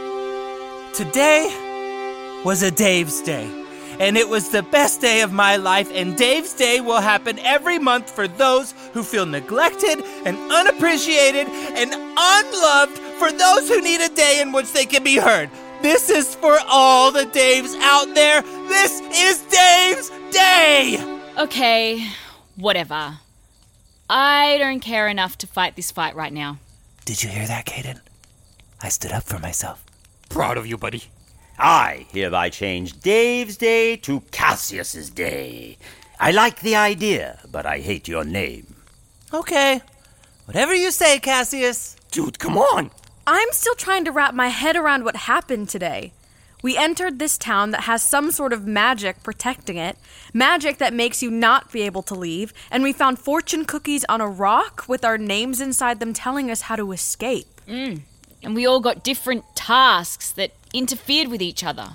Today was a Dave's day, and it was the best day of my life, and Dave's Day will happen every month for those who feel neglected and unappreciated and unloved, for those who need a day in which they can be heard. This is for all the Daves out there. This is Dave's Day! Okay, whatever. I don't care enough to fight this fight right now. Did you hear that, Caden? I stood up for myself. Proud of you, buddy. I hereby change Dave's day to Cassius's day. I like the idea, but I hate your name. Okay. Whatever you say, Cassius. Dude, come on. I'm still trying to wrap my head around what happened today. We entered this town that has some sort of magic protecting it, magic that makes you not be able to leave, and we found fortune cookies on a rock with our names inside them telling us how to escape. Mm. And we all got different tasks that interfered with each other.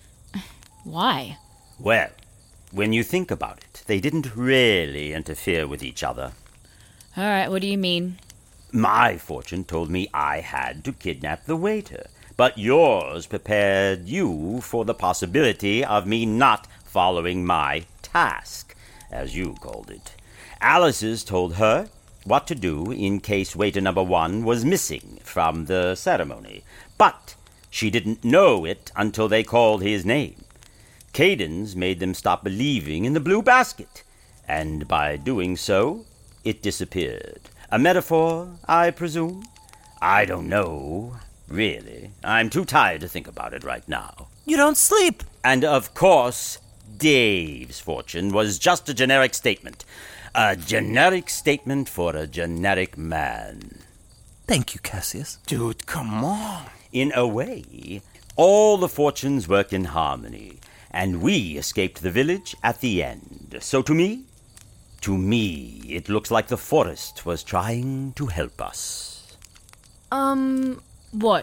Why? Well, when you think about it, they didn't really interfere with each other. All right, what do you mean? My fortune told me I had to kidnap the waiter, but yours prepared you for the possibility of me not following my task, as you called it. Alice's told her what to do in case waiter number one was missing from the ceremony, but she didn't know it until they called his name. Caden's made them stop believing in the blue basket, and by doing so, it disappeared. A metaphor, I presume? I don't know, really. I'm too tired to think about it right now. You don't sleep. And of course, Dave's fortune was just a generic statement. A generic statement for a generic man. Thank you, Cassius. Dude, come on. In a way, all the fortunes work in harmony, and we escaped the village at the end. So to me, to me, it looks like the forest was trying to help us. Um, What?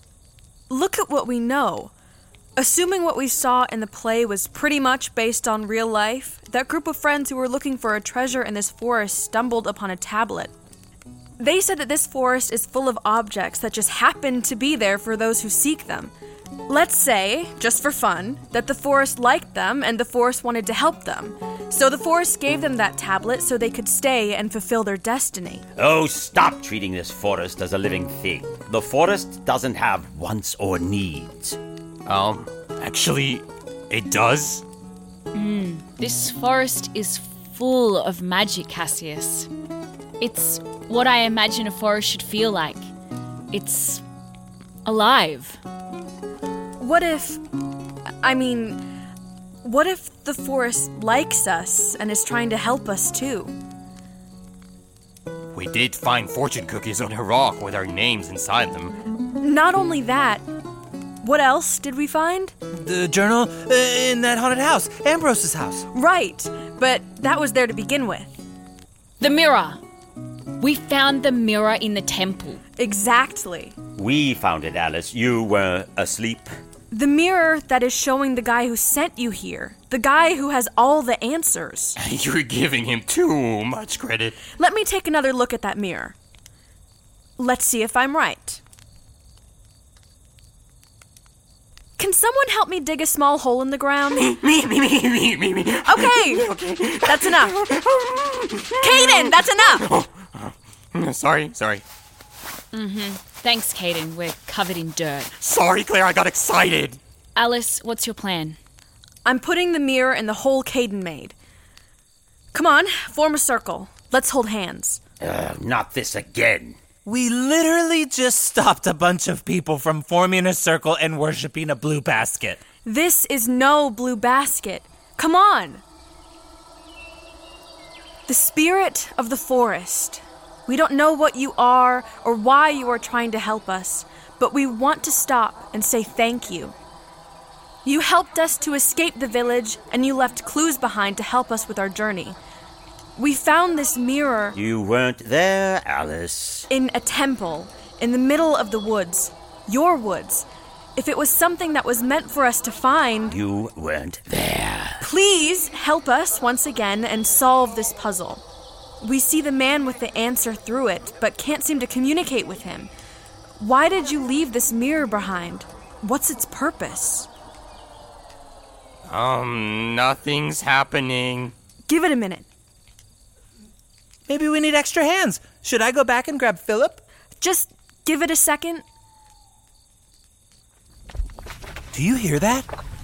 look at what we know. Assuming what we saw in the play was pretty much based on real life, that group of friends who were looking for a treasure in this forest stumbled upon a tablet. They said that this forest is full of objects that just happen to be there for those who seek them. Let's say, just for fun, that the forest liked them and the forest wanted to help them. So the forest gave them that tablet so they could stay and fulfill their destiny. Oh, stop treating this forest as a living thing. The forest doesn't have wants or needs. Um, actually, it does. Mm, this forest is full of magic, Cassius. It's what I imagine a forest should feel like. It's alive. What if... I mean... What if the forest likes us and is trying to help us too? We did find fortune cookies on a rock with our names inside them. Not only that, what else did we find? The journal uh, in that haunted house, Ambrose's house. Right, but that was there to begin with. The mirror. We found the mirror in the temple. Exactly. We found it, Alice. You were asleep. The mirror that is showing the guy who sent you here. The guy who has all the answers. You're giving him too much credit. Let me take another look at that mirror. Let's see if I'm right. Can someone help me dig a small hole in the ground? Me, me, me, me, me, me. Okay, okay. That's enough. Caden, that's enough! Oh, oh. Sorry, sorry. Mm-hmm. Thanks, Caden. We're covered in dirt. Sorry, Claire, I got excited. Alice, what's your plan? I'm putting the mirror in the hole Caden made. Come on, form a circle. Let's hold hands. Uh, not this again. We literally just stopped a bunch of people from forming a circle and worshipping a blue basket. This is no blue basket. Come on. The spirit of the forest. We don't know what you are or why you are trying to help us, but we want to stop and say thank you. You helped us to escape the village, and you left clues behind to help us with our journey. We found this mirror... You weren't there, Alice. ...in a temple, in the middle of the woods. Your woods. If it was something that was meant for us to find... You weren't there. Please help us once again and solve this puzzle. We see the man with the answer through it, but can't seem to communicate with him. Why did you leave this mirror behind? What's its purpose? Um, nothing's happening. Give it a minute. Maybe we need extra hands. Should I go back and grab Philip? Just give it a second. Do you hear that?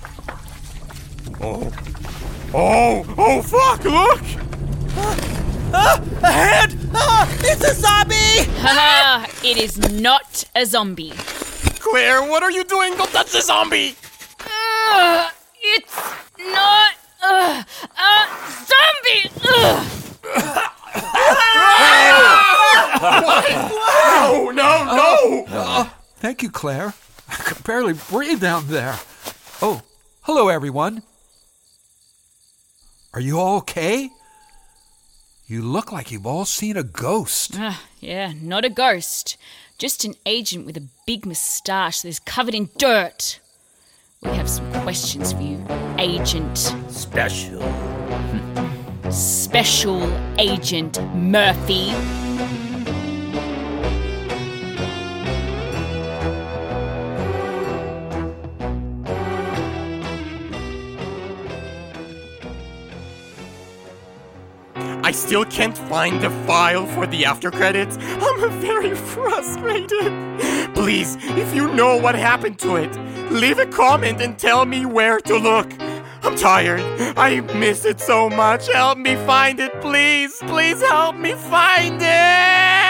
Oh. Oh, oh, fuck, look! Ah, a hand! Ah, it's a zombie! Haha, it is not a zombie. Claire, what are you doing? Don't touch the zombie! Uh, it's not uh, a zombie. Uh. No, no, no! Uh, thank you, Claire. I could barely breathe down there. Oh, hello, everyone. Are you all okay? You look like you've all seen a ghost. Uh, yeah, not a ghost. Just an agent with a big moustache that is covered in dirt. We have some questions for you, Agent. Special. Special Agent Murphy. I still can't find the file for the after credits. I'm very frustrated. Please, if you know what happened to it, leave a comment and tell me where to look. I'm tired. I miss it so much. Help me find it, please. Please help me find it.